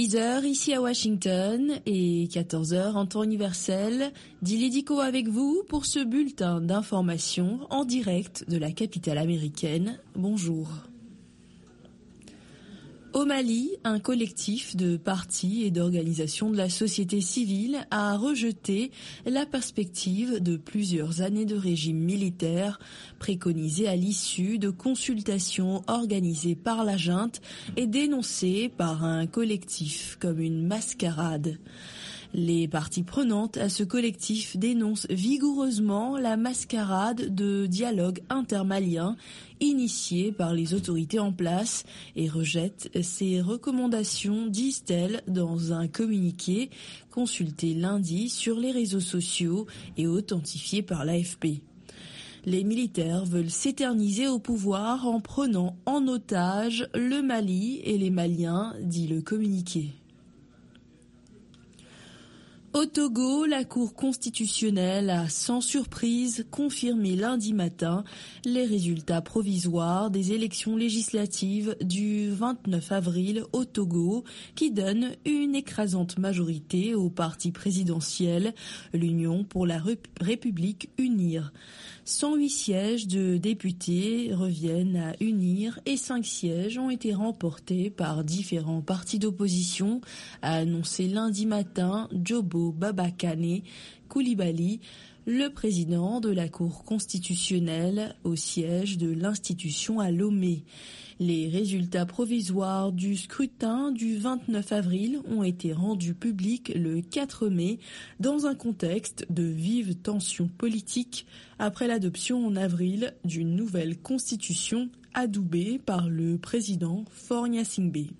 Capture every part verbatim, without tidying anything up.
dix heures ici à Washington et quatorze heures en temps universel. Dili Diko avec vous pour ce bulletin d'information en direct de la capitale américaine. Bonjour. Au Mali, un collectif de partis et d'organisations de la société civile a rejeté la perspective de plusieurs années de régime militaire préconisée à l'issue de consultations organisées par la junte et dénoncées par un collectif comme une mascarade. Les parties prenantes à ce collectif dénoncent vigoureusement la mascarade de dialogue intermalien initiée par les autorités en place et rejettent ces recommandations, disent-elles, dans un communiqué consulté lundi sur les réseaux sociaux et authentifié par l'A F P. Les militaires veulent s'éterniser au pouvoir en prenant en otage le Mali et les Maliens, dit le communiqué. Au Togo, la Cour constitutionnelle a sans surprise confirmé lundi matin les résultats provisoires des élections législatives du vingt-neuf avril au Togo qui donnent une écrasante majorité au parti présidentiel, l'Union pour la République UNIR. cent huit sièges de députés reviennent à UNIR et cinq sièges ont été remportés par différents partis d'opposition, a annoncé lundi matin Jobo Babakane Coulibaly, le président de la Cour constitutionnelle au siège de l'institution à Lomé. Les résultats provisoires du scrutin du vingt-neuf avril ont été rendus publics le quatre mai dans un contexte de vives tensions politiques après l'adoption en avril d'une nouvelle constitution adoubée par le président Faure Gnassingbé.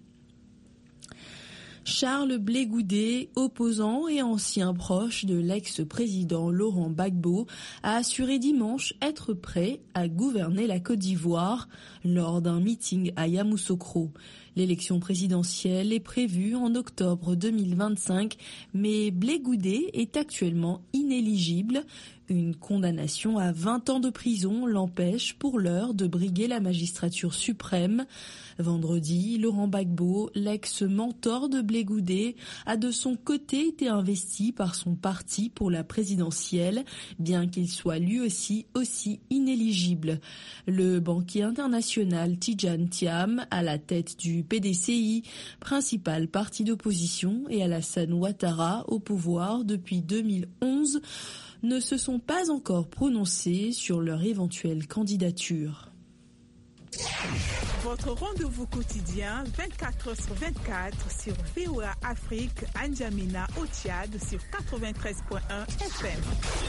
Charles Blé Goudé, opposant et ancien proche de l'ex-président Laurent Gbagbo, a assuré dimanche être prêt à gouverner la Côte d'Ivoire lors d'un meeting à Yamoussoukro. L'élection présidentielle est prévue en octobre deux mille vingt-cinq, mais Blé Goudé est actuellement inéligible. Une condamnation à vingt ans de prison l'empêche pour l'heure de briguer la magistrature suprême. Vendredi, Laurent Gbagbo, l'ex-mentor de Blé Goudé, a de son côté été investi par son parti pour la présidentielle, bien qu'il soit lui aussi aussi inéligible. Le banquier international Tidjane Thiam, à la tête du P D C I, principal parti d'opposition, et Alassane Ouattara, au pouvoir depuis deux mille onze, ne se sont pas encore prononcés sur leur éventuelle candidature. Votre rendez-vous quotidien vingt-quatre heures sur vingt-quatre sur V O A Afrique, N'Djamena au Tchad sur quatre-vingt-treize point un F M.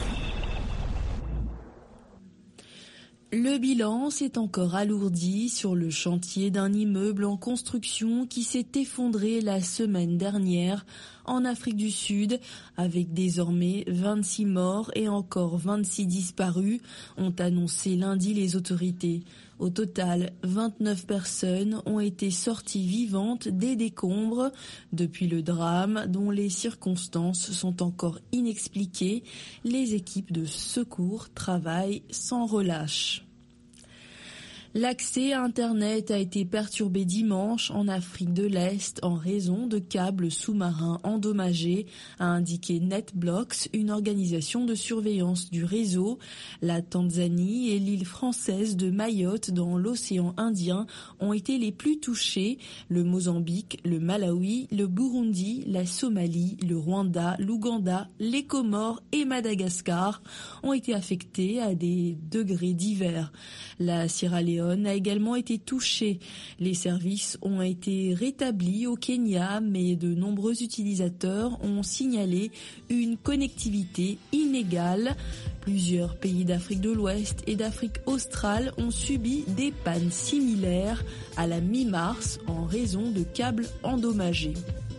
Le bilan s'est encore alourdi sur le chantier d'un immeuble en construction qui s'est effondré la semaine dernière en Afrique du Sud, avec désormais vingt-six morts et encore vingt-six disparus, ont annoncé lundi les autorités. Au total, vingt-neuf personnes ont été sorties vivantes des décombres depuis le drame, dont les circonstances sont encore inexpliquées. Les équipes de secours travaillent sans relâche. L'accès à Internet a été perturbé dimanche en Afrique de l'Est en raison de câbles sous-marins endommagés, a indiqué NetBlocks, une organisation de surveillance du réseau. La Tanzanie et l'île française de Mayotte dans l'océan Indien ont été les plus touchés. Le Mozambique, le Malawi, le Burundi, la Somalie, le Rwanda, l'Ouganda, les Comores et Madagascar ont été affectés à des degrés divers. La Sierra Leone a également été touchée. Les services ont été rétablis au Kenya, mais de nombreux utilisateurs ont signalé une connectivité inégale. Plusieurs pays d'Afrique de l'Ouest et d'Afrique australe ont subi des pannes similaires à la mi-mars en raison de câbles endommagés.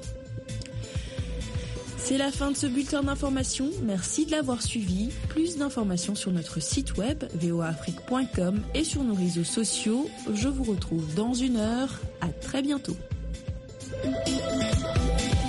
C'est la fin de ce bulletin d'information. Merci de l'avoir suivi. Plus d'informations sur notre site web v o a afrique point com et sur nos réseaux sociaux. Je vous retrouve dans une heure. À très bientôt.